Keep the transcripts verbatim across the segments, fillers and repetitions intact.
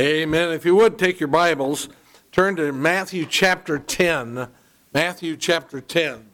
Amen. If you would, take your Bibles, turn to Matthew chapter ten. Matthew chapter ten.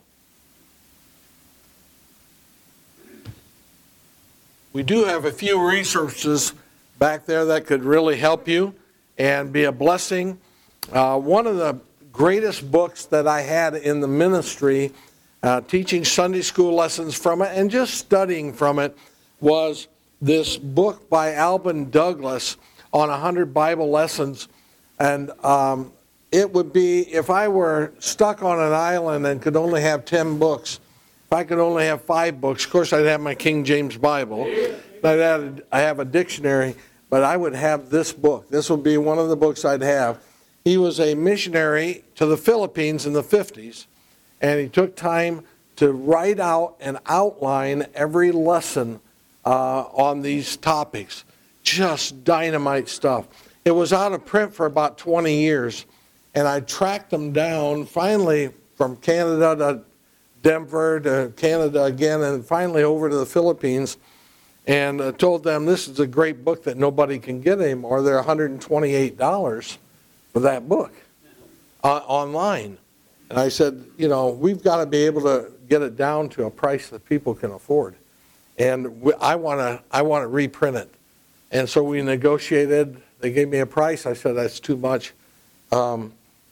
We do have a few resources back there that could really help you and be a blessing. Uh, one of the greatest books that I had in the ministry, uh, teaching Sunday school lessons from it and just studying from it, was this book by Alvin Douglas on one hundred Bible lessons. And um, it would be, if I were stuck on an island and could only have ten books, if I could only have five books, of course I'd have my King James Bible, I'd have, I have a dictionary, but I would have this book. This would be one of the books I'd have. He was a missionary to the Philippines in the fifties, and he took time to write out and outline every lesson uh, on these topics. Just dynamite stuff. It was out of print for about twenty years, and I tracked them down finally from Canada to Denver to Canada again, and finally over to the Philippines, and uh, told them this is a great book that nobody can get anymore. They're one hundred twenty-eight dollars for that book uh, online. And I said, you know, we've got to be able to get it down to a price that people can afford. And we, I want to I want to reprint it. And so we negotiated. They gave me a price. I said, that's too much. Um,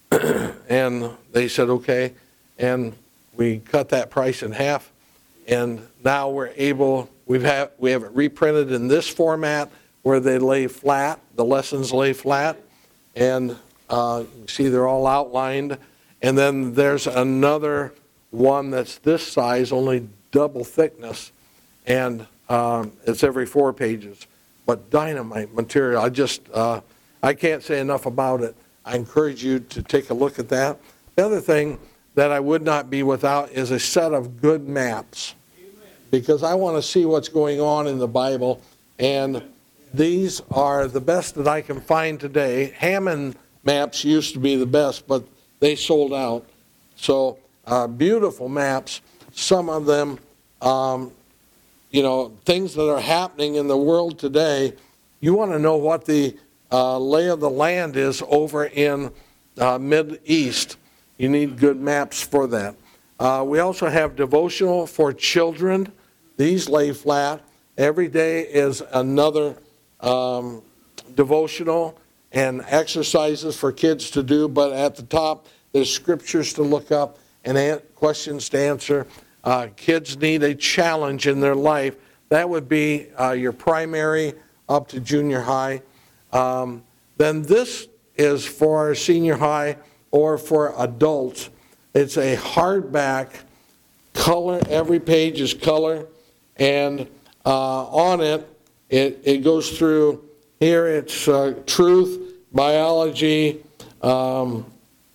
and they said, okay. And we cut that price in half. And now we're able, we've have, we have it reprinted in this format where they lay flat, the lessons lay flat. And uh, you can see they're all outlined. And then there's another one that's this size, only double thickness. And um, it's every four pages. But dynamite material. I just, uh, I can't say enough about it. I encourage you to take a look at that. The other thing that I would not be without is a set of good maps. Because I want to see what's going on in the Bible. And these are the best that I can find today. Hammond maps used to be the best, but they sold out. So uh, beautiful maps. Some of them, um, you know, things that are happening in the world today. You want to know what the uh, lay of the land is over in uh, Mid-East. You need good maps for that. Uh, we also have devotional for children. These lay flat. Every day is another um, devotional and exercises for kids to do, but at the top there's scriptures to look up and an- questions to answer. Uh, kids need a challenge in their life. That would be uh, your primary up to junior high. Um, then this is for senior high or for adults. It's a hardback, color, every page is color, and uh, on it, it, it goes through, here it's uh, truth, biology, um,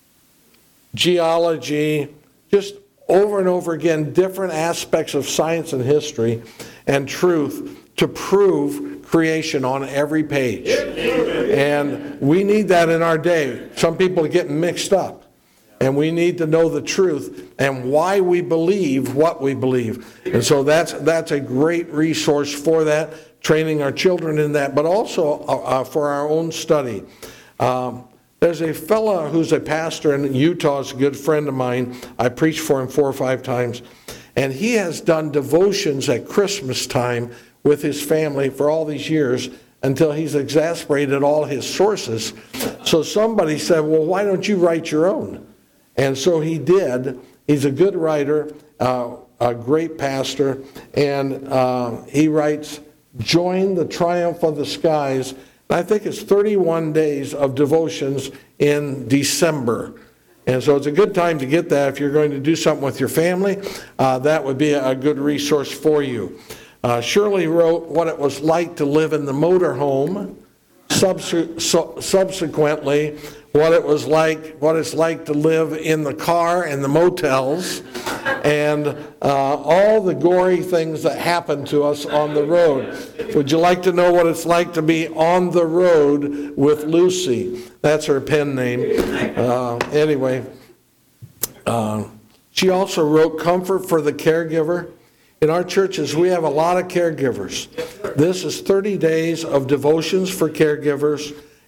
geology, just over and over again, different aspects of science and history and truth to prove creation on every page. And we need that in our day. Some people get mixed up. And we need to know the truth and why we believe what we believe. And so that's that's a great resource for that, training our children in that, but also uh, for our own study. Um, There's a fella who's a pastor in Utah, is a good friend of mine. I preached for him four or five times. And he has done devotions at Christmas time with his family for all these years until he's exasperated all his sources. So somebody said, well, why don't you write your own? And so he did. He's a good writer, uh, a great pastor. And uh, he writes, Join the Triumph of the Skies. I think it's thirty-one days of devotions in December. And so it's a good time to get that if you're going to do something with your family. Uh, that would be a good resource for you. Uh, Shirley wrote what it was like to live in the motorhome. Subse- so, subsequently, what it was like, what it's like to live in the car and the motels, and uh, all the gory things that happen to us on the road. Would you like to know what it's like to be on the road with Lucy? That's her pen name. Uh, anyway, uh, she also wrote Comfort for the Caregiver. In our churches, we have a lot of caregivers. This is thirty days of devotions for caregivers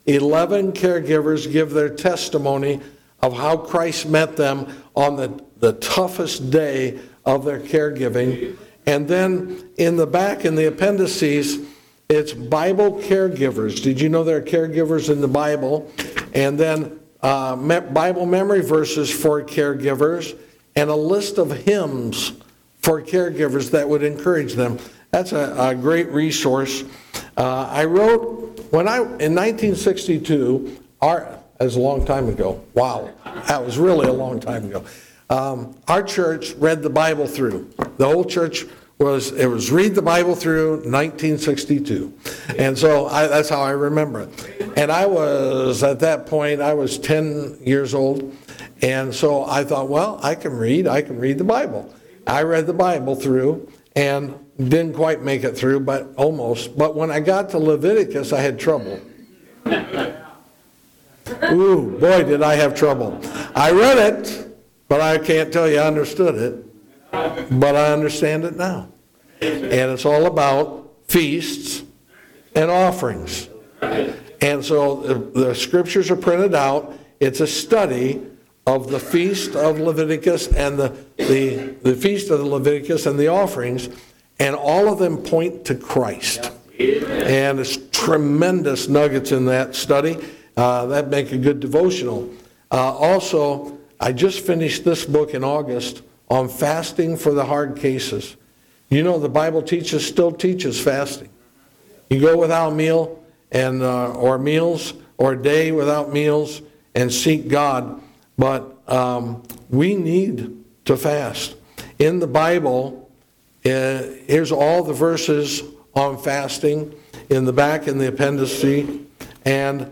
eleven caregivers give their testimony of how Christ met them on the, the toughest day of their caregiving. And then in the back, in the appendices, it's Bible caregivers. Did you know there are caregivers in the Bible? And then uh, Bible memory verses for caregivers, and a list of hymns for caregivers that would encourage them. That's a, a great resource. Uh, I wrote, when I, in nineteen sixty-two, our, that was a long time ago. Wow, that was really a long time ago. Um, our church read the Bible through. The whole church was, it was read the Bible through nineteen sixty-two. And so I, that's how I remember it. And I was, at that point, I was ten years old. And so I thought, well, I can read, I can read the Bible. I read the Bible through and didn't quite make it through, but almost. But when I got to Leviticus, I had trouble. Ooh, boy, did I have trouble. I read it, but I can't tell you I understood it. But I understand it now. And it's all about feasts and offerings. And so the, the scriptures are printed out. It's a study of the feast of Leviticus and the, the, the feast of the Leviticus and the offerings, and all of them point to Christ. And it's tremendous nuggets in that study. Uh, that make a good devotional. Uh, also, I just finished this book in August on fasting for the hard cases. You know, the Bible teaches, still teaches fasting. You go without a meal and uh, or meals or a day without meals and seek God. But um, we need to fast. In the Bible, uh, here's all the verses on fasting in the back in the appendices, and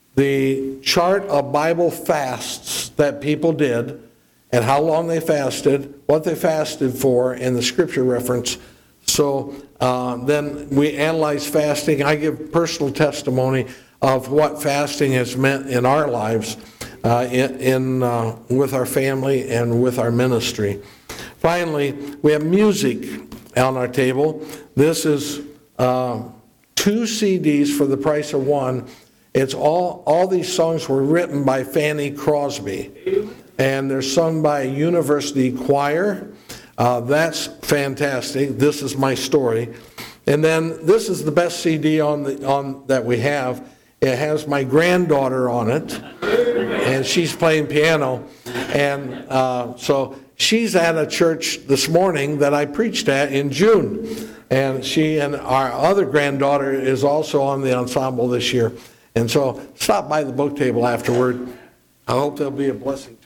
the chart of Bible fasts that people did and how long they fasted, what they fasted for, and the scripture reference. So uh, then we analyze fasting. I give personal testimony of what fasting has meant in our lives. Uh, in, in uh, with our family and with our ministry. Finally, we have music on our table. This is uh, two C Ds for the price of one. It's all all these songs were written by Fanny Crosby, and they're sung by a university choir. Uh, that's fantastic. This is my story, and then this is the best C D on the on that we have. It has my granddaughter on it, and she's playing piano. And uh, so she's at a church this morning that I preached at in June. And she and our other granddaughter is also on the ensemble this year. And so stop by the book table afterward. I hope they'll be a blessing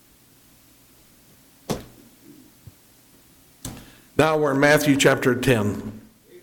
to you. Now we're in Matthew chapter ten.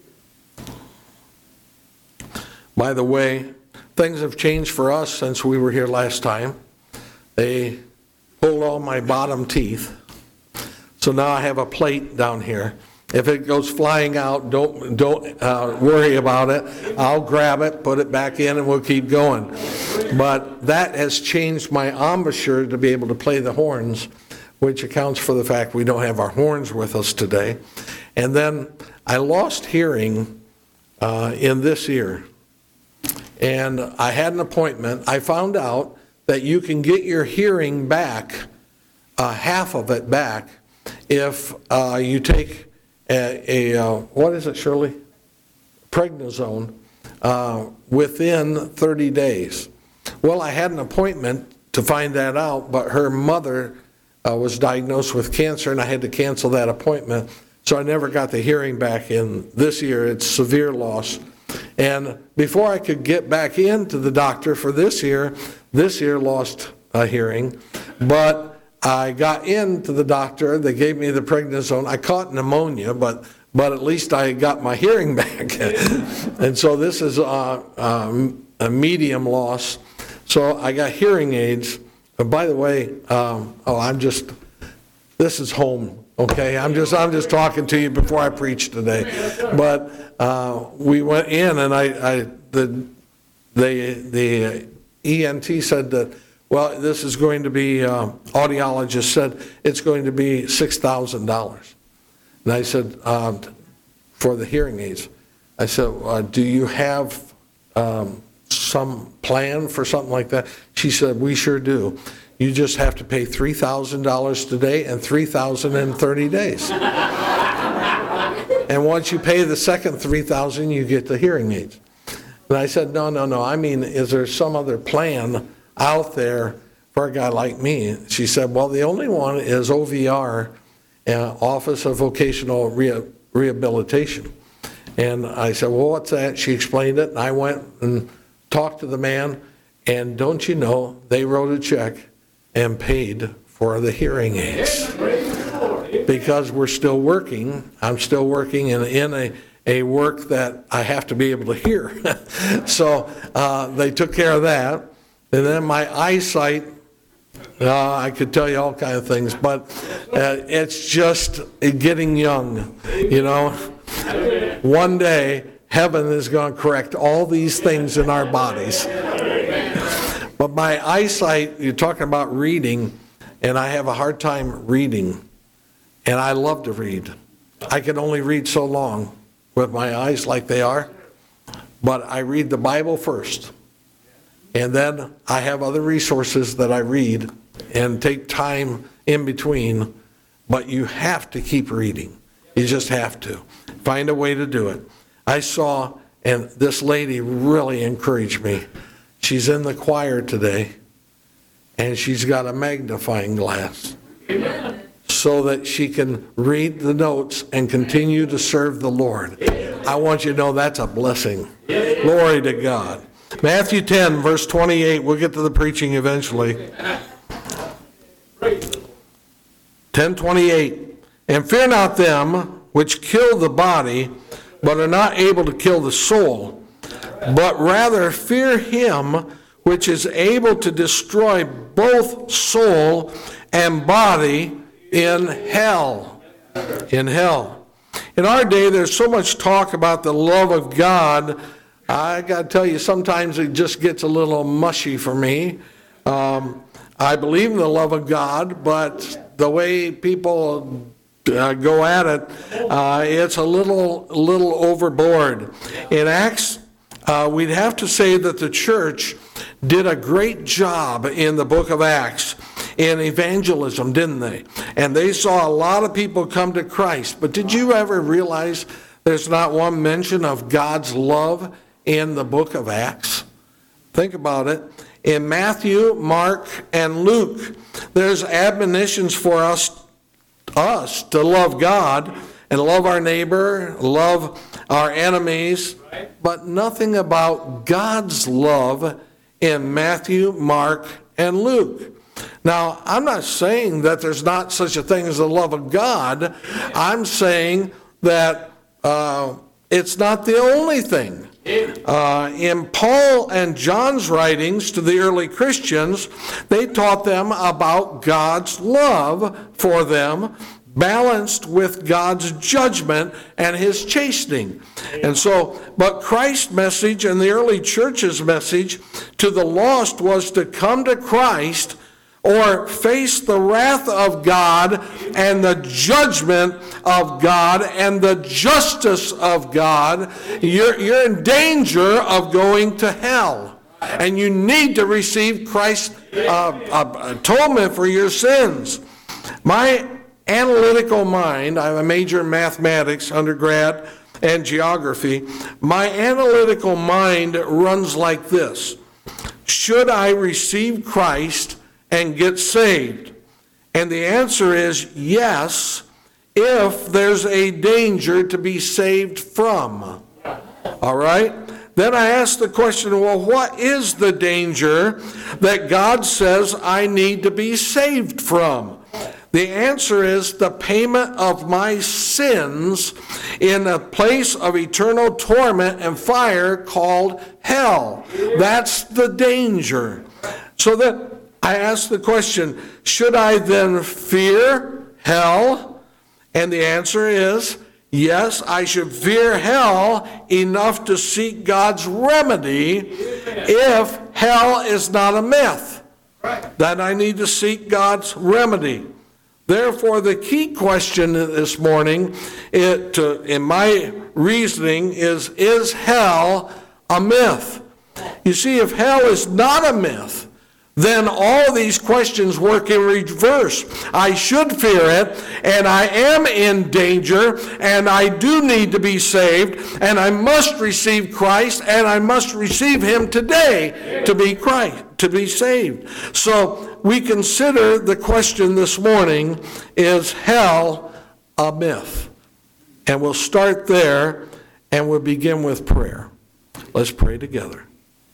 By the way, things have changed for us since we were here last time. They pulled all my bottom teeth. So now I have a plate down here. If it goes flying out, don't don't uh, worry about it. I'll grab it, put it back in, and we'll keep going. But that has changed my embouchure to be able to play the horns, which accounts for the fact we don't have our horns with us today. And then I lost hearing uh, in this ear. And I had an appointment. I found out that you can get your hearing back, uh, half of it back, if uh, you take a, a uh, what is it, Shirley? Prednisone uh, within thirty days. Well, I had an appointment to find that out, but her mother uh, was diagnosed with cancer, and I had to cancel that appointment. So I never got the hearing back in this year. It's severe loss. And before I could get back into the doctor for this year, this ear lost a hearing. But I got into the doctor. They gave me the prednisone. I caught pneumonia, but but at least I got my hearing back. And so this is a, a, a medium loss. So I got hearing aids. And by the way, um, oh, I'm just, this is home. Okay, I'm just I'm just talking to you before I preach today, but uh, we went in and I, I the the the E N T said that, well, this is going to be uh, audiologist said it's going to be six thousand dollars, and I said uh, for the hearing aids, I said, uh, do you have um, some plan for something like that? She said, we sure do. You just have to pay three thousand dollars today and three thousand dollars in thirty days. And once you pay the second three thousand dollars, you get the hearing aids. And I said, no, no, no. I mean, is there some other plan out there for a guy like me? She said, well, the only one is O V R, uh, Office of Vocational Re- Rehabilitation. And I said, well, what's that? She explained it, and I went and talked to the man, and don't you know, they wrote a check and paid for the hearing aids. Because we're still working. I'm still working in, in a, a work that I have to be able to hear. So uh, they took care of that. And then my eyesight, uh, I could tell you all kinds of things, but uh, it's just getting young, you know. One day, heaven is going to correct all these things in our bodies. But my eyesight, you're talking about reading, and I have a hard time reading. And I love to read. I can only read so long with my eyes like they are. But I read the Bible first. And then I have other resources that I read and take time in between. But you have to keep reading. You just have to. Find a way to do it. I saw, and this lady really encouraged me. She's in the choir today, and she's got a magnifying glass so that she can read the notes and continue to serve the Lord. I want you to know that's a blessing. Glory to God. Matthew ten, verse twenty-eight. We'll get to the preaching eventually. ten twenty-eight. And fear not them which kill the body, but are not able to kill the soul, but rather fear him which is able to destroy both soul and body in hell. In hell. In our day, there's so much talk about the love of God. I got to tell you, sometimes it just gets a little mushy for me. Um, I believe in the love of God, but the way people uh, go at it, uh, it's a little, little overboard. In Acts, uh, we'd have to say that the church did a great job in the book of Acts in evangelism, didn't they? And they saw a lot of people come to Christ. But did you ever realize there's not one mention of God's love in the book of Acts? Think about it. In Matthew, Mark, and Luke, there's admonitions for us, us to love God and love our neighbor, love our enemies, but nothing about God's love in Matthew, Mark, and Luke. Now, I'm not saying that there's not such a thing as the love of God. I'm saying that uh, it's not the only thing. Uh, in Paul and John's writings to the early Christians, they taught them about God's love for them, balanced with God's judgment and his chastening. And so, but Christ's message and the early church's message to the lost was to come to Christ or face the wrath of God and the judgment of God and the justice of God. You're, you're in danger of going to hell. And you need to receive Christ's uh, atonement for your sins. My analytical mind, I have a major in mathematics, undergrad, and geography. My analytical mind runs like this. Should I receive Christ and get saved? And the answer is yes, if there's a danger to be saved from. All right? Then I ask the question, well, what is the danger that God says I need to be saved from? The answer is the payment of my sins in a place of eternal torment and fire called hell. That's the danger. So then I ask the question, should I then fear hell? And the answer is, yes, I should fear hell enough to seek God's remedy if hell is not a myth. Then I need to seek God's remedy. Therefore, the key question this morning, it, uh, in my reasoning, is, is hell a myth? You see, if hell is not a myth, then all these questions work in reverse. I should fear it, and I am in danger, and I do need to be saved, and I must receive Christ, and I must receive him today to be Christ, to be saved. So we consider the question this morning, is hell a myth? And we'll start there, and we'll begin with prayer. Let's pray together.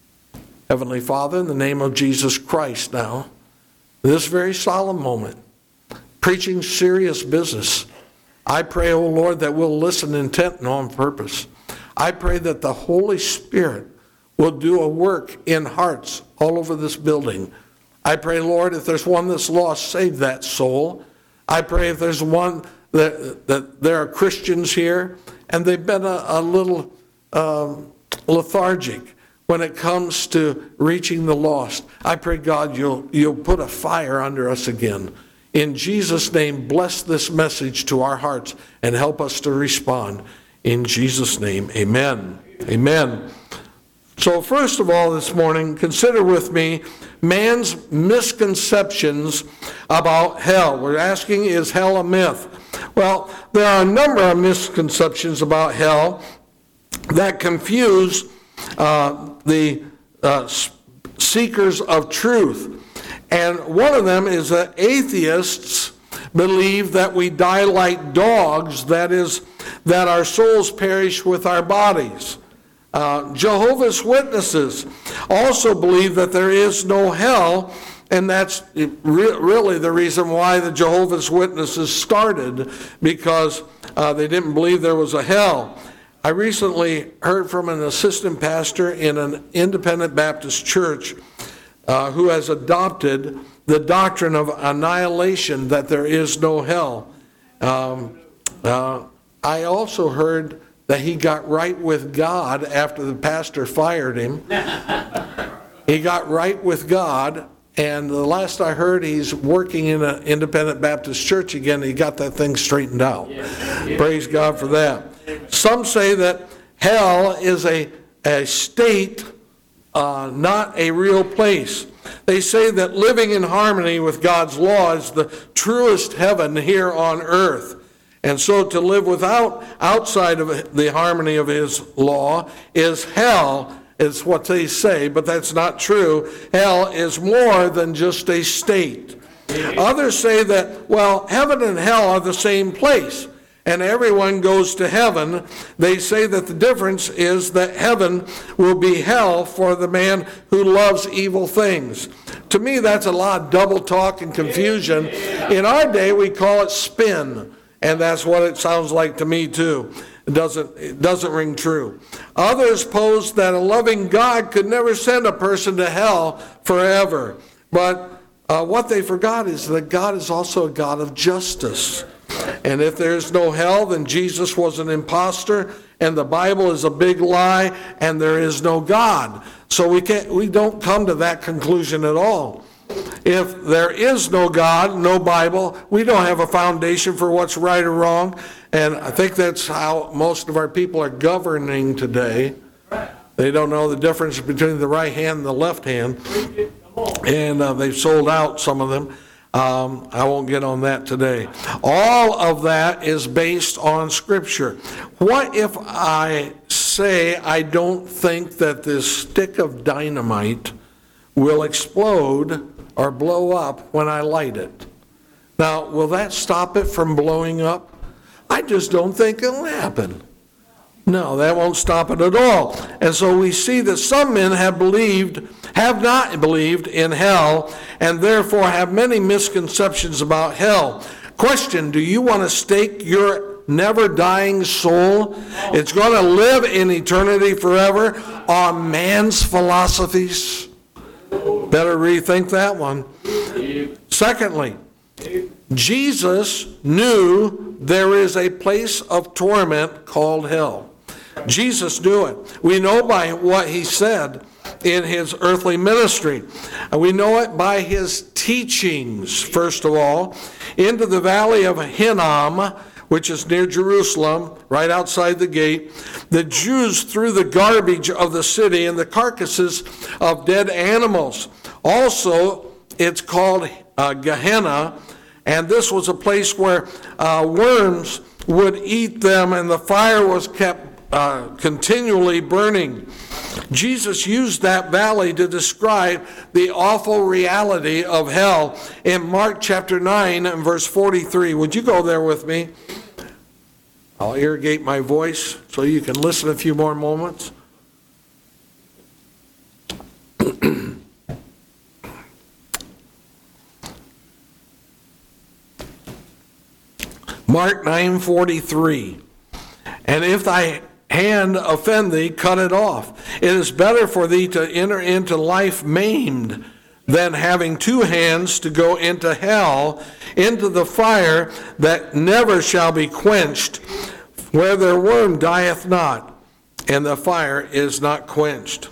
Heavenly Father, in the name of Jesus Christ now, this very solemn moment, preaching serious business, I pray, O Lord, that we'll listen intent and on purpose. I pray that the Holy Spirit will do a work in hearts all over this building. I pray, Lord, if there's one that's lost, save that soul. I pray if there's one that, that there are Christians here, and they've been a, a little um, lethargic when it comes to reaching the lost. I pray, God, you'll, you'll put a fire under us again. In Jesus' name, bless this message to our hearts and help us to respond. In Jesus' name, amen. Amen. So first of all this morning, consider with me man's misconceptions about hell. We're asking, is hell a myth? Well, there are a number of misconceptions about hell that confuse uh, the uh, seekers of truth. And one of them is that atheists believe that we die like dogs, that is, that our souls perish with our bodies. Uh, Jehovah's Witnesses also believe that there is no hell, and that's re- really the reason why the Jehovah's Witnesses started, because uh, they didn't believe there was a hell. I recently heard from an assistant pastor in an independent Baptist church uh, who has adopted the doctrine of annihilation, that there is no hell. Um, uh, I also heard that he got right with God after the pastor fired him. He got right with God, and the last I heard, he's working in an independent Baptist church again. He got that thing straightened out. Yeah. Yeah. Praise God for that. Some say that hell is a, a state, uh, not a real place. They say that living in harmony with God's law is the truest heaven here on earth. And so to live without, outside of the harmony of his law is hell, is what they say, but that's not true. Hell is more than just a state. Others say that, well, heaven and hell are the same place, and everyone goes to heaven. They say that the difference is that heaven will be hell for the man who loves evil things. To me, that's a lot of double talk and confusion. In our day, we call it spin. And that's what it sounds like to me too. It doesn't, it doesn't ring true. Others pose that a loving God could never send a person to hell forever. But uh, what they forgot is that God is also a God of justice. And if there's no hell, then Jesus was an imposter, and the Bible is a big lie, and there is no God. So we can't, we don't come to that conclusion at all. If there is no God, no Bible, we don't have a foundation for what's right or wrong. And I think that's how most of our people are governing today. They don't know the difference between the right hand and the left hand. And uh, they've sold out, some of them. Um, I won't get on that today. All of that is based on Scripture. What if I say I don't think that this stick of dynamite will explode or blow up when I light it? Now, will that stop it from blowing up? I just don't think it'll happen. No, that won't stop it at all. And so we see that some men have believed, have not believed in hell, and therefore have many misconceptions about hell. Question, do you want to stake your never-dying soul? It's going to live in eternity forever on man's philosophies? Better rethink that one. Secondly, Jesus knew there is a place of torment called hell. Jesus knew it. We know by what he said in his earthly ministry. And we know it by his teachings, first of all. Into the valley of Hinnom, which is near Jerusalem, right outside the gate, the Jews threw the garbage of the city and the carcasses of dead animals. Also, it's called uh, Gehenna, and this was a place where uh, worms would eat them, and the fire was kept uh, continually burning. Jesus used that valley to describe the awful reality of hell in Mark chapter nine and verse forty-three. Would you go there with me? I'll irrigate my voice so you can listen a few more moments. Mark nine forty-three. And if thy hand offend thee, cut it off. It is better for thee to enter into life maimed than having two hands to go into hell, into the fire that never shall be quenched, where their worm dieth not, and the fire is not quenched.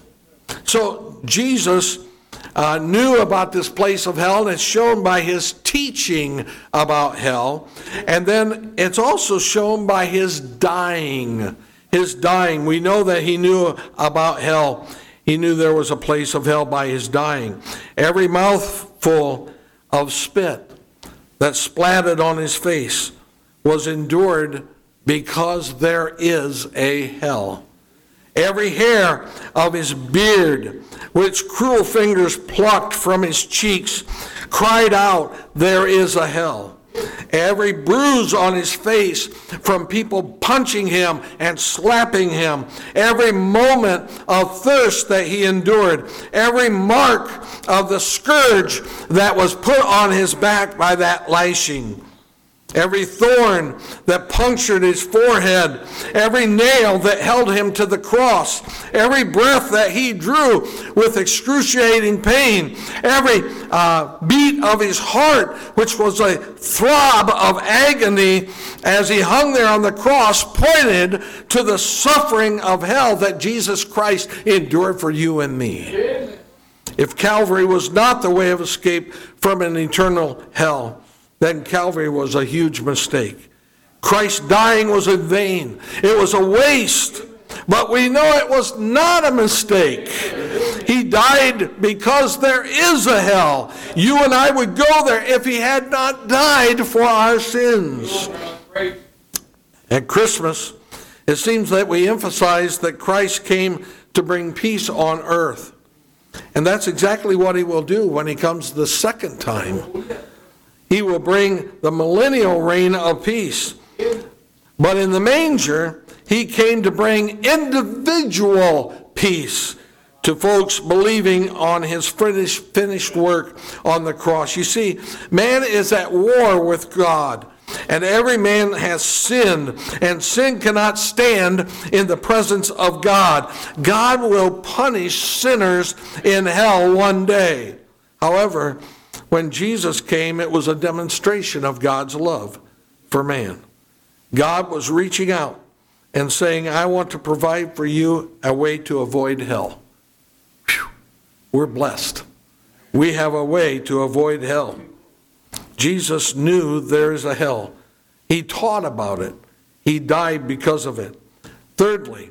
So Jesus uh, knew about this place of hell, and it's shown by his teaching about hell. And then it's also shown by his dying. His dying. We know that he knew about hell. He knew there was a place of hell by his dying. Every mouthful of spit that splattered on his face was endured because there is a hell. Every hair of his beard, which cruel fingers plucked from his cheeks, cried out, there is a hell. Every bruise on his face from people punching him and slapping him, every moment of thirst that he endured, every mark of the scourge that was put on his back by that lashing, every thorn that punctured his forehead, every nail that held him to the cross, every breath that he drew with excruciating pain, every uh, beat of his heart, which was a throb of agony as he hung there on the cross, pointed to the suffering of hell that Jesus Christ endured for you and me. If Calvary was not the way of escape from an eternal hell, then Calvary was a huge mistake. Christ's dying was in vain. It was a waste. But we know it was not a mistake. He died because there is a hell. You and I would go there if he had not died for our sins. At Christmas, it seems that we emphasize that Christ came to bring peace on earth. And that's exactly what he will do when he comes the second time. He will bring the millennial reign of peace. But in the manger, he came to bring individual peace to folks believing on his finished work on the cross. You see, man is at war with God, and every man has sinned, and sin cannot stand in the presence of God. God will punish sinners in hell one day. However, when Jesus came, it was a demonstration of God's love for man. God was reaching out and saying, I want to provide for you a way to avoid hell. Whew. We're blessed. We have a way to avoid hell. Jesus knew there is a hell. He taught about it. He died because of it. Thirdly,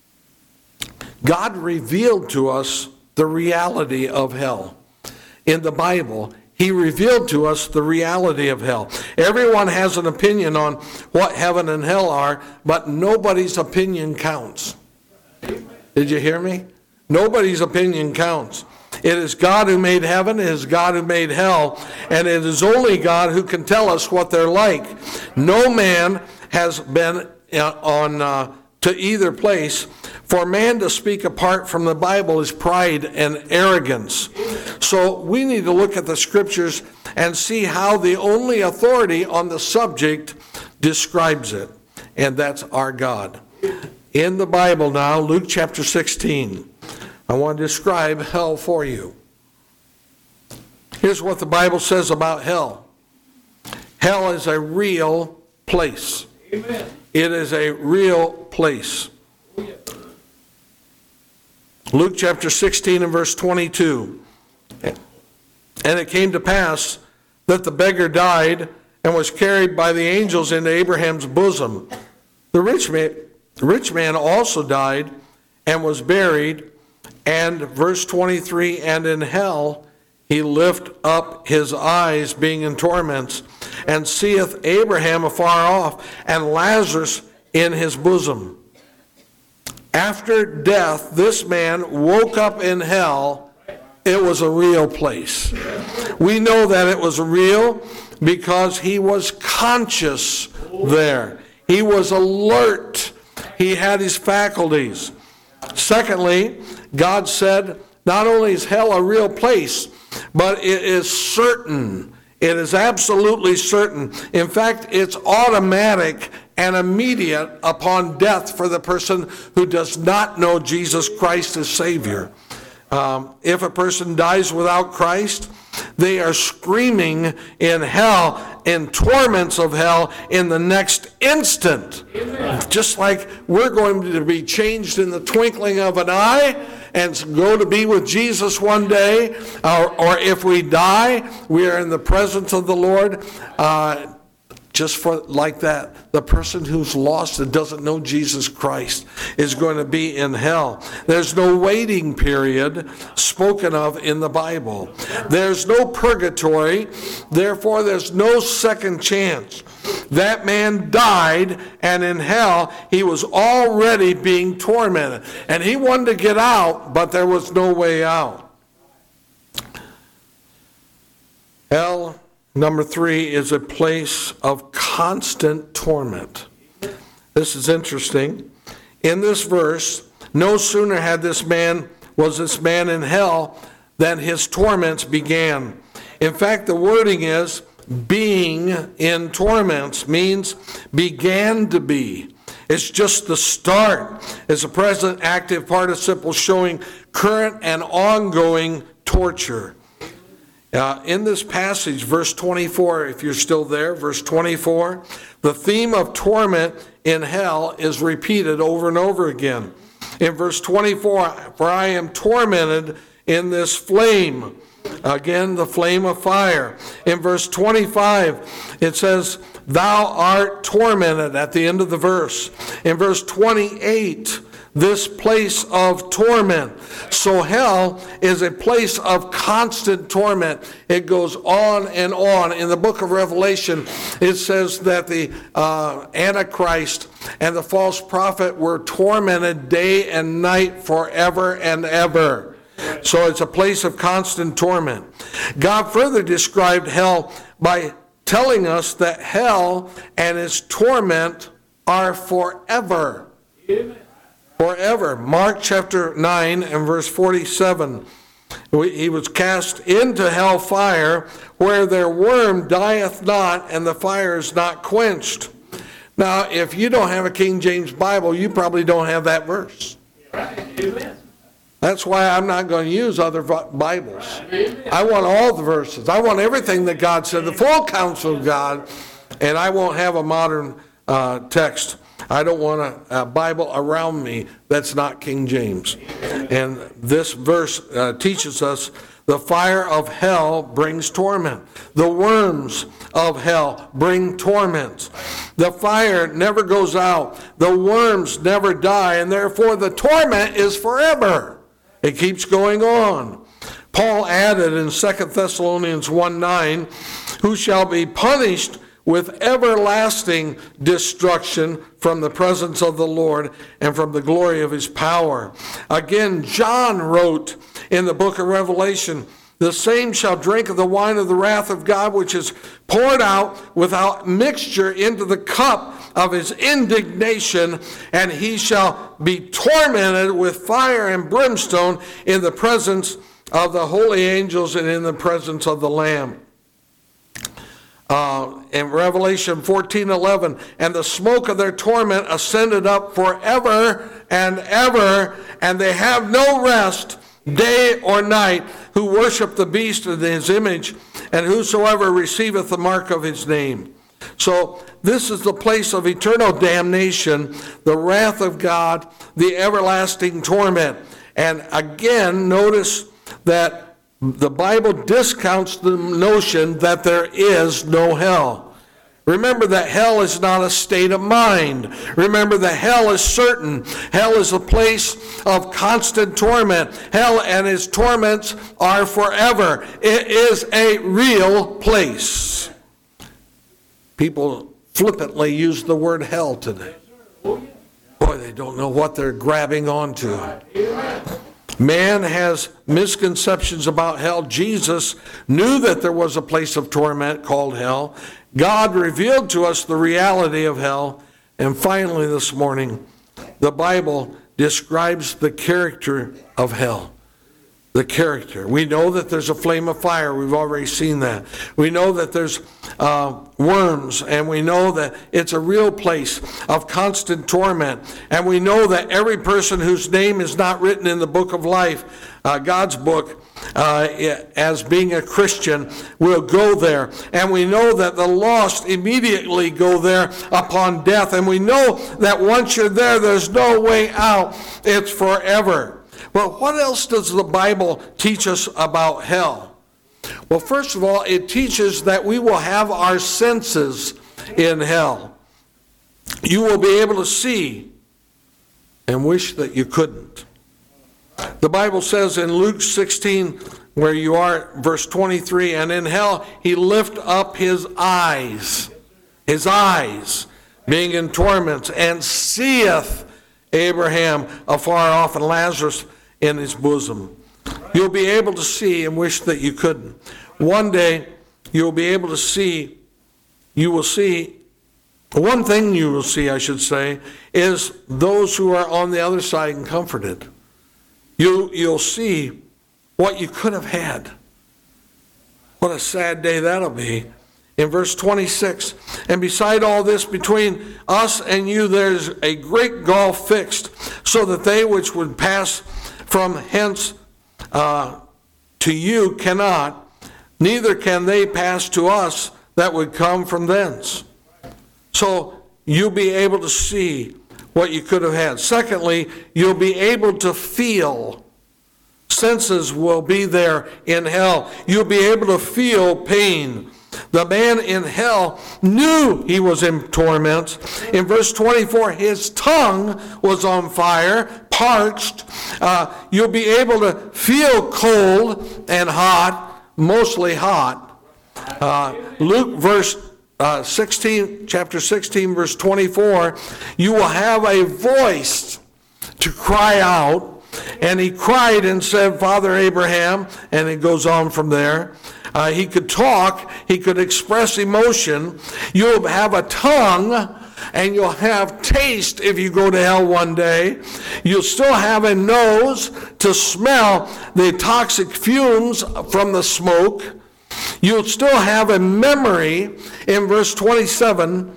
God revealed to us the reality of hell. In the Bible, he revealed to us the reality of hell. Everyone has an opinion on what heaven and hell are, but nobody's opinion counts. Did you hear me? Nobody's opinion counts. It is God who made heaven, it is God who made hell, and it is only God who can tell us what they're like. No man has been on uh, to either place. For man to speak apart from the Bible is pride and arrogance. So we need to look at the scriptures and see how the only authority on the subject describes it. And that's our God. In the Bible now, Luke chapter sixteen. I want to describe hell for you. Here's what the Bible says about hell. Hell is a real place. Amen. It is a real place. Luke chapter sixteen and verse twenty-two. And it came to pass that the beggar died and was carried by the angels into Abraham's bosom. The rich man, the rich man also died and was buried, and verse twenty-three, and in hell he lift up his eyes, being in torments, and seeth Abraham afar off, and Lazarus in his bosom. After death, this man woke up in hell. It was a real place. We know that it was real because he was conscious there. He was alert. He had his faculties. Secondly, God said, not only is hell a real place, but it is certain. It is absolutely certain. In fact, it's automatic and immediate upon death for the person who does not know Jesus Christ as Savior. Um, if a person dies without Christ, they are screaming in hell, in torments of hell, in the next instant. Amen. Just like we're going to be changed in the twinkling of an eye and go to be with Jesus one day, or, or if we die, we are in the presence of the Lord. Uh, Just for like that, the person who's lost and doesn't know Jesus Christ is going to be in hell. There's no waiting period spoken of in the Bible. There's no purgatory, therefore there's no second chance. That man died, and in hell he was already being tormented. And he wanted to get out, but there was no way out. Hell, number three, is a place of constant torment. This is interesting. In this verse, no sooner had this man, was this man in hell, than his torments began. In fact, the wording is, being in torments means began to be. It's just the start. It's a present active participle showing current and ongoing torture. Uh, in this passage, verse twenty-four, if you're still there, verse twenty-four, the theme of torment in hell is repeated over and over again. In verse twenty-four, for I am tormented in this flame. Again, the flame of fire. In verse twenty-five, it says, thou art tormented at the end of the verse. In verse twenty-eight, this place of torment. So hell is a place of constant torment. It goes on and on. In the book of Revelation, it says that the uh, Antichrist and the false prophet were tormented day and night forever and ever. So it's a place of constant torment. God further described hell by telling us that hell and its torment are forever. Amen. Forever. Mark chapter nine and verse forty-seven. He was cast into hell fire, where their worm dieth not, and the fire is not quenched. Now, if you don't have a King James Bible, you probably don't have that verse. Amen. That's why I'm not going to use other Bibles. I want all the verses. I want everything that God said, the full counsel of God, and I won't have a modern uh, text. I don't want a, a Bible around me that's not King James. And this verse uh, teaches us the fire of hell brings torment. The worms of hell bring torment. The fire never goes out. The worms never die, and therefore the torment is forever. It keeps going on. Paul added in Second Thessalonians one nine, who shall be punished with everlasting destruction from the presence of the Lord and from the glory of his power. Again, John wrote in the book of Revelation, the same shall drink of the wine of the wrath of God, which is poured out without mixture into the cup of his indignation, and he shall be tormented with fire and brimstone in the presence of the holy angels and in the presence of the Lamb. Uh, in Revelation fourteen eleven, and the smoke of their torment ascended up forever and ever, and they have no rest day or night, who worship the beast in his image, and whosoever receiveth the mark of his name. So this is the place of eternal damnation, the wrath of God, the everlasting torment. And again, notice that the Bible discounts the notion that there is no hell. Remember that hell is not a state of mind. Remember that hell is certain. Hell is a place of constant torment. Hell and its torments are forever. It is a real place. People flippantly use the word hell today. Boy, they don't know what they're grabbing onto. Man has misconceptions about hell. Jesus knew that there was a place of torment called hell. God revealed to us the reality of hell. And finally this morning, the Bible describes the character of hell. The character. We know that there's a flame of fire. We've already seen that. We know that there's uh, worms, and we know that it's a real place of constant torment. And we know that every person whose name is not written in the book of life, uh, God's book, uh, as being a Christian, will go there. And we know that the lost immediately go there upon death. And we know that once you're there, there's no way out. It's forever. Well, what else does the Bible teach us about hell? Well, first of all, it teaches that we will have our senses in hell. You will be able to see and wish that you couldn't. The Bible says in Luke sixteen, where you are, verse twenty-three, and in hell he lift up his eyes, his eyes, being in torments, and seeth Abraham afar off and Lazarus in his bosom. You'll be able to see and wish that you couldn't. One day, you'll be able to see, you will see, one thing you will see, I should say, is those who are on the other side and comforted. You, you'll see what you could have had. What a sad day that'll be. In verse twenty-six, and beside all this, between us and you, there's a great gulf fixed, so that they which would pass from hence uh, to you cannot, neither can they pass to us that would come from thence. So you'll be able to see what you could have had. Secondly, you'll be able to feel. Senses will be there in hell. You'll be able to feel pain. The man in hell knew he was in torment. In verse twenty-four, his tongue was on fire, parched. Uh, you'll be able to feel cold and hot, mostly hot. Uh, Luke verse uh, sixteen, chapter sixteen, verse twenty-four, you will have a voice to cry out. And he cried and said, Father Abraham, and it goes on from there. Uh, he could talk, he could express emotion. You'll have a tongue, and you'll have taste if you go to hell one day. You'll still have a nose to smell the toxic fumes from the smoke. You'll still have a memory. In verse twenty-seven,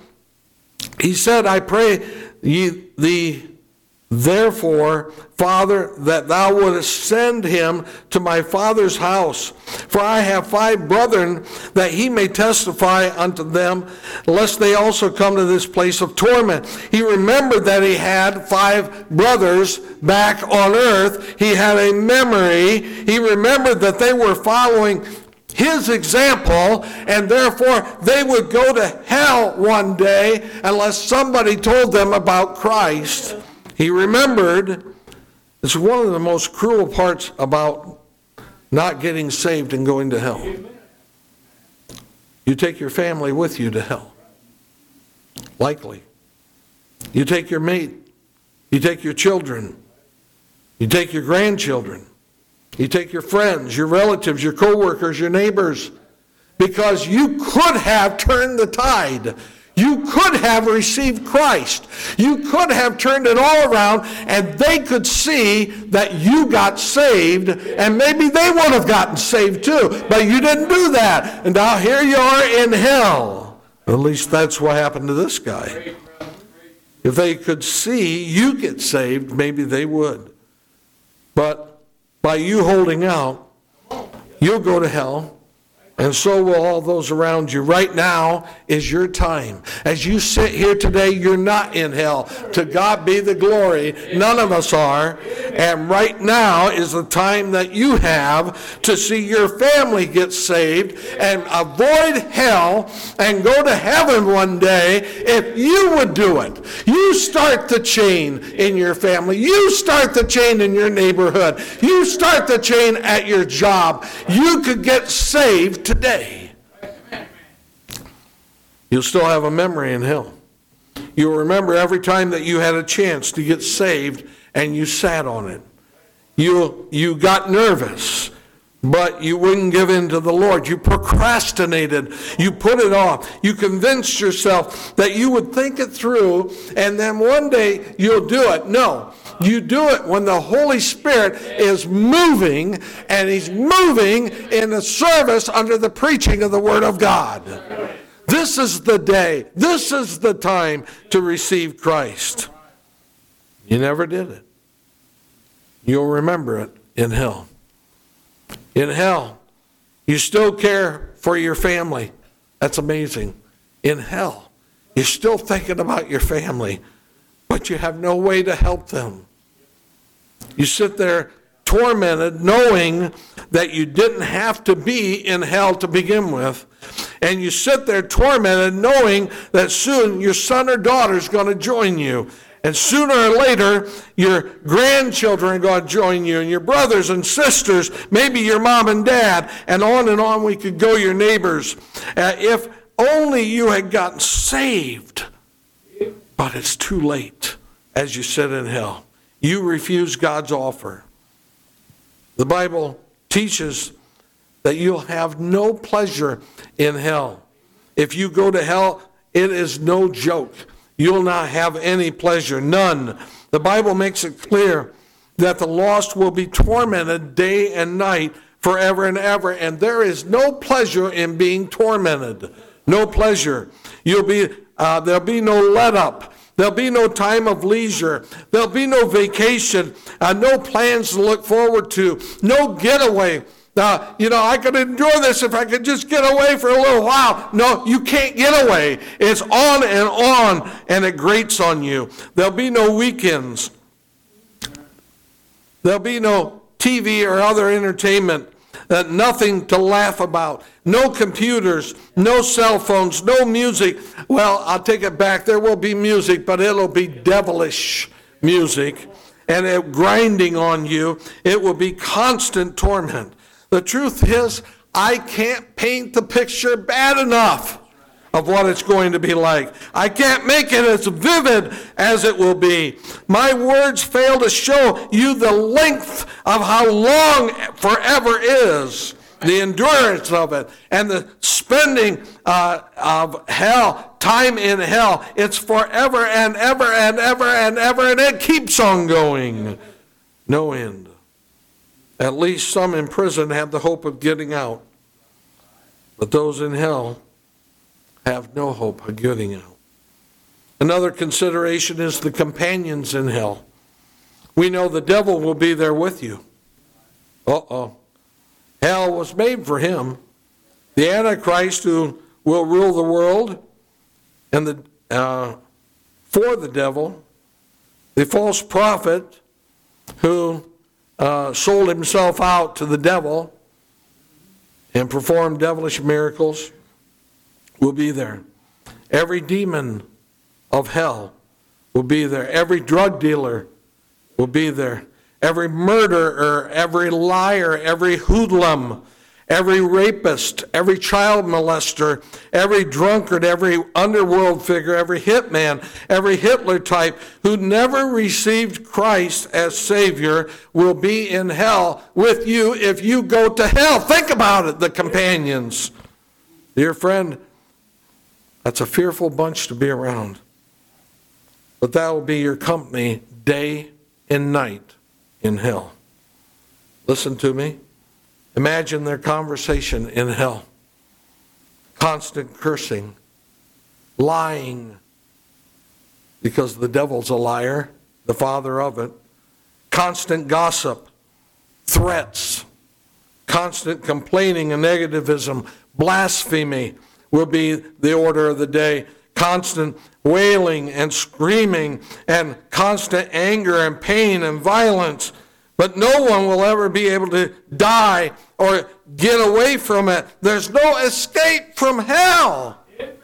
he said, I pray ye thee, therefore, Father, that thou wouldest send him to my father's house. For I have five brethren, that he may testify unto them, lest they also come to this place of torment. He remembered that he had five brothers back on earth. He had a memory. He remembered that they were following his example, and therefore they would go to hell one day unless somebody told them about Christ. He remembered. It's one of the most cruel parts about not getting saved and going to hell. You take your family with you to hell. Likely. You take your mate. You take your children. You take your grandchildren. You take your friends, your relatives, your co-workers, your neighbors. Because you could have turned the tide. You could have received Christ. You could have turned it all around, and they could see that you got saved, and maybe they would have gotten saved too. But you didn't do that. And now here you are in hell. At least that's what happened to this guy. If they could see you get saved, maybe they would. But by you holding out, you'll go to hell. And so will all those around you. Right now is your time. As you sit here today, you're not in hell. To God be the glory. None of us are. And right now is the time that you have to see your family get saved and avoid hell and go to heaven one day if you would do it. You start the chain in your family. You start the chain in your neighborhood. You start the chain at your job. You could get saved today. You'll still have a memory in hell. You'll remember every time that you had a chance to get saved and you sat on it. You, you got nervous, but you wouldn't give in to the Lord. You procrastinated. You put it off. You convinced yourself that you would think it through and then one day you'll do it. No. You do it when the Holy Spirit is moving, and He's moving in the service under the preaching of the Word of God. This is the day. This is the time to receive Christ. You never did it. You'll remember it in hell. In hell, you still care for your family. That's amazing. In hell, you're still thinking about your family, but you have no way to help them. You sit there tormented, knowing that you didn't have to be in hell to begin with. And you sit there tormented, knowing that soon your son or daughter is going to join you. And sooner or later, your grandchildren are going to join you, and your brothers and sisters, maybe your mom and dad, and on and on we could go, your neighbors. Uh, if only you had gotten saved. But it's too late as you sit in hell. You refuse God's offer. The Bible teaches that you'll have no pleasure in hell. If you go to hell, it is no joke. You'll not have any pleasure, none. The Bible makes it clear that the lost will be tormented day and night forever and ever, and there is no pleasure in being tormented. No pleasure. You'll be, uh, there'll be no let up. There'll be no time of leisure. There'll be no vacation, uh, no plans to look forward to, no getaway. Uh, you know, I could enjoy this if I could just get away for a little while. No, you can't get away. It's on and on, and it grates on you. There'll be no weekends. There'll be no T V or other entertainment. Uh, nothing to laugh about. No computers, no cell phones, no music. Well, I'll take it back. There will be music, but it'll be devilish music. And it grinding on you. It will be constant torment. The truth is, I can't paint the picture bad enough of what it's going to be like. I can't make it as vivid as it will be. My words fail to show you the length of how long forever is, the endurance of it, and the spending uh, of hell, time in hell. It's forever and ever and ever and ever, and it keeps on going. No end. At least some in prison have the hope of getting out. But those in hell have no hope of getting out. Another consideration is the companions in hell. We know the devil will be there with you. Uh-oh. Hell was made for him. The Antichrist, who will rule the world, and the uh, for the devil, the false prophet who uh, sold himself out to the devil and performed devilish miracles, will be there. Every demon of hell will be there. Every drug dealer will be there. Every murderer, every liar, every hoodlum, every rapist, every child molester, every drunkard, every underworld figure, every hitman, every Hitler type who never received Christ as Savior will be in hell with you if you go to hell. Think about it, the companions. Dear friend, that's a fearful bunch to be around. But that will be your company day and night in hell. Listen to me. Imagine their conversation in hell. Constant cursing, lying, because the devil's a liar, the father of it. Constant gossip, threats, constant complaining and negativism, blasphemy will be the order of the day. Constant wailing and screaming and constant anger and pain and violence. But no one will ever be able to die or get away from it. There's no escape from hell. Amen.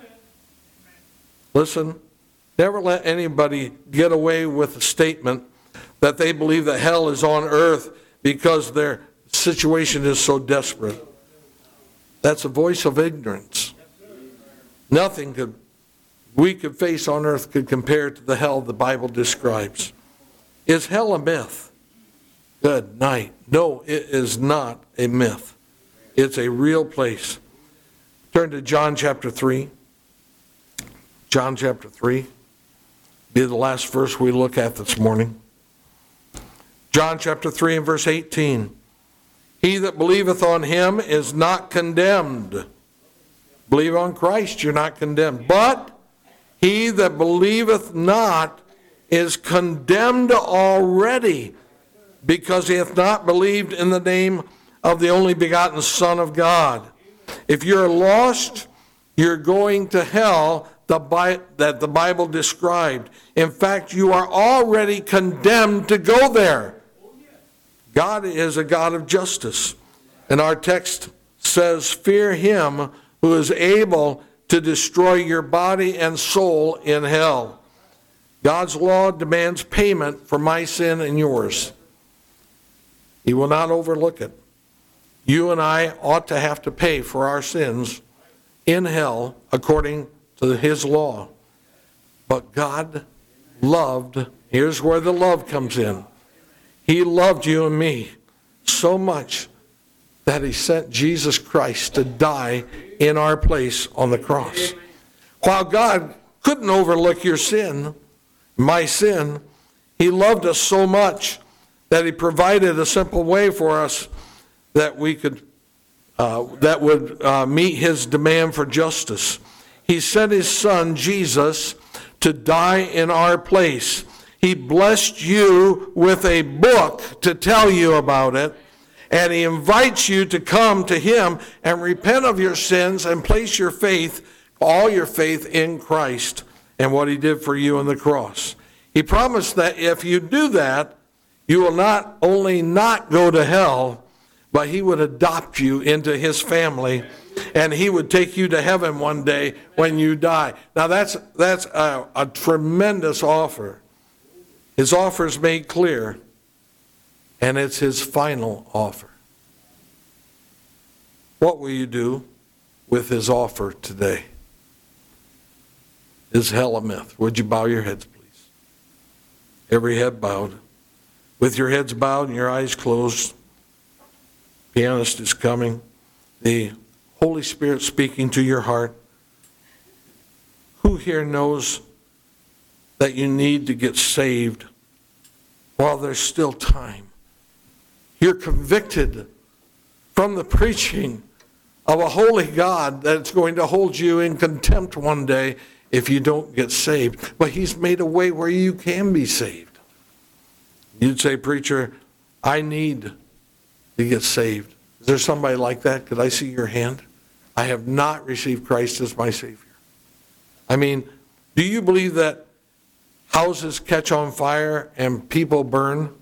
Listen, never let anybody get away with a statement that they believe that hell is on earth because their situation is so desperate. That's a voice of ignorance. Nothing could we could face on earth could compare to the hell the Bible describes. Is hell a myth? Good night. No, it is not a myth. It's a real place. Turn to John chapter three. John chapter three. Be the last verse we look at this morning. John chapter three and verse eighteen. He that believeth on him is not condemned. Believe on Christ, you're not condemned. But he that believeth not is condemned already, because he hath not believed in the name of the only begotten Son of God. If you're lost, you're going to hell the Bi- that the Bible described. In fact, you are already condemned to go there. God is a God of justice. And our text says, fear him who is able to destroy your body and soul in hell. God's law demands payment for my sin and yours. He will not overlook it. You and I ought to have to pay for our sins in hell according to his law. But God loved, here's where the love comes in. He loved you and me so much that he sent Jesus Christ to die in our place on the cross. While God couldn't overlook your sin, my sin, he loved us so much that he provided a simple way for us that we could, uh, that would uh, meet his demand for justice. He sent his son, Jesus, to die in our place. He blessed you with a book to tell you about it. And he invites you to come to him and repent of your sins and place your faith, all your faith in Christ and what he did for you on the cross. He promised that if you do that, you will not only not go to hell, but he would adopt you into his family, and he would take you to heaven one day when you die. Now that's that's a, a tremendous offer. His offer is made clear, and it's his final offer. What will you do with his offer today? Is hell a myth? Would you bow your heads, please? Every head bowed. With your heads bowed and your eyes closed, pianist is coming. The Holy Spirit speaking to your heart. Who here knows that you need to get saved while there's still time? You're convicted from the preaching of a holy God that's going to hold you in contempt one day if you don't get saved. But he's made a way where you can be saved. You'd say, preacher, I need to get saved. Is there somebody like that? Could I see your hand? I have not received Christ as my Savior. I mean, do you believe that houses catch on fire and people burn